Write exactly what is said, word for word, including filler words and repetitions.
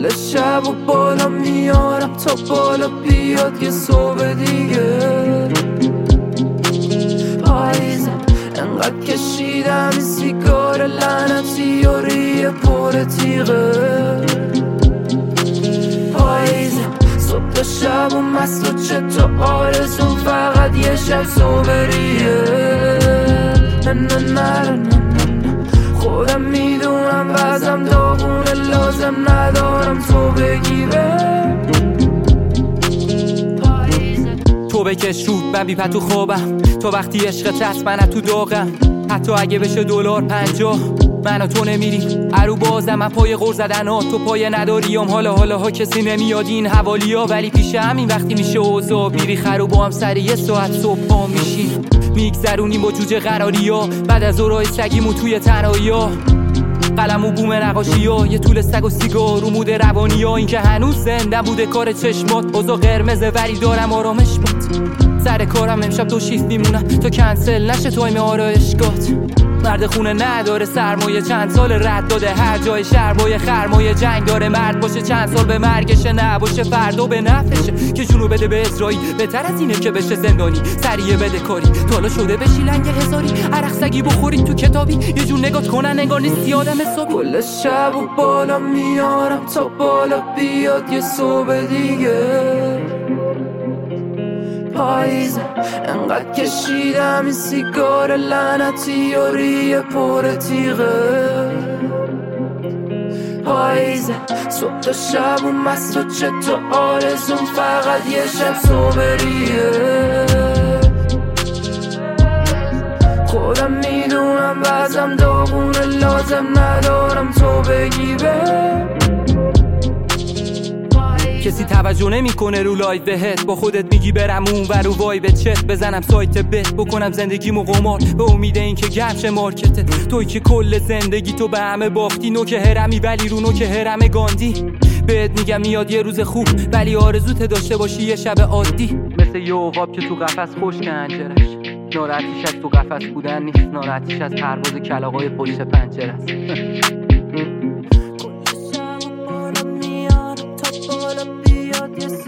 کل شب و بالا میارم تا بالا بیاد یه صبح دیگه. پاییزه انقدر کشیدم این سیگار لعنتی و ریه پر تیغه. پاییزه صبح تا شب و مست و چه تا آرزون فقط یه شب صبحیه. نه نه نه نه خودم میدونم وزم داغونه لازم ندارم تو بگی به. تو بکش رود من بیپت تو خوابم، تو وقتی عشقت هست من تو داغم. حتی اگه بشه دلار پنجاه من و تو نمیریم ارو بازم. من پای غور زدن ها تو پای نداریم، حالا حالا ها کسی نمیاد این حوالی ها. ولی پیش همین وقتی میشه اوضاع بیری خرو با هم سر یه ساعت صبح پا میشیم میگذرونیم با جوجه قراری ها. بعد از اورای سگیمو توی تنهایی ها، قلم و بوم نقاشی ها، یه طول سگ و سیگار و مود روانی ها. این که هنوز زنده بوده کار چشمات، اوضاع قرمزه ولی دارم آرامش بات. سر کارم امشب دو شیفت میمونم تا کنسل نشه تایم آرایشگات. مرد خونه نداره سرمایه، چند سال رد داده هر جای شهر با یه خرمایه. جنگ داره مرد باشه چند سال به مرگشه، نباشه فردا به نفشه. که جونو بده به اسرائیل بهتر از اینه که بشه زندانی. سریع بده کاری تالا شده بشی لنگ هزاری. عرق سگی بخورید تو کتابی یه جون نگات کنن انگار نیستی آدم حسابی. کل شب و بالا میارم تا بالا بیاد یه صبح دیگه. پاییزه انقدر کشیدم این سیگار لعنتی و ریه پر تیغه. پاییزه صبح تا شب و مست و چه تا آرزون فقط یه شب صبحیه. خودم میدونم وزم داغونه لازم ندارم تو بگی به. کسی توجه نمیکنه رو لایو بهت، با خودت میگی برم اون و رو وای به چت بزنم سایت بت بکنم زندگیمو قمار به امید این که گرم شه مارکتت. توی که کل زندگی تو به همه باختی، نوک هرمی ولی رو نوک هرم گاندی. بهت میگم میاد یه روز خوب ولی آرزوت داشته باشی یه شب عادی. مثل یه عقاب که تو قفس خشک انجرش، ناراحتیش از تو قفس بودن نیست، ناراحتیش از پرواز کلاغای پشت پنجره است. Yes.